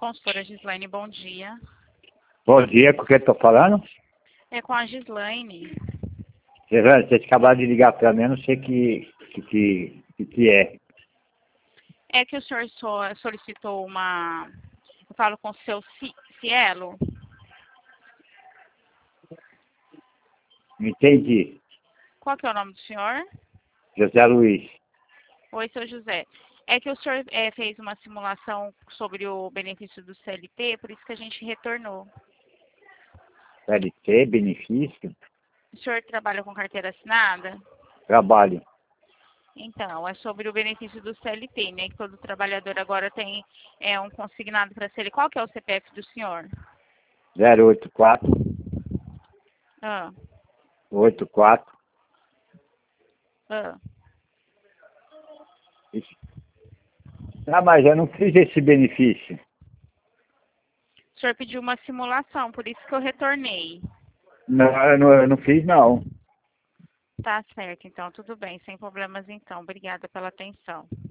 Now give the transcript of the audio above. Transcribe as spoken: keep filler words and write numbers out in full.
Consultora Gislaine, bom dia. Bom dia, com quem estou falando? É com a Gislaine. Gerane, vocês acabaram de ligar para mim, eu não sei que que, que, que, que é. É que o senhor so- solicitou uma... Eu falo com o seu Ci- Cielo. Não entendi. Qual que é o nome do senhor? José Luiz. Oi, seu José. É que o senhor é, fez uma simulação sobre o benefício do C L T, por isso que a gente retornou. C L T, benefício, O senhor trabalha com carteira assinada? trabalho. Então, é sobre o benefício do C L T, né? Que todo trabalhador agora tem é, um consignado para ser. Qual que é o C P F do senhor? zero oito quatro, Ah, oito quatro. ah. Ah, mas eu não fiz esse benefício. O senhor pediu uma simulação, por isso que eu retornei. Não, eu não, eu não fiz, não. Tá certo, então, tudo bem, sem problemas então. Obrigada pela atenção.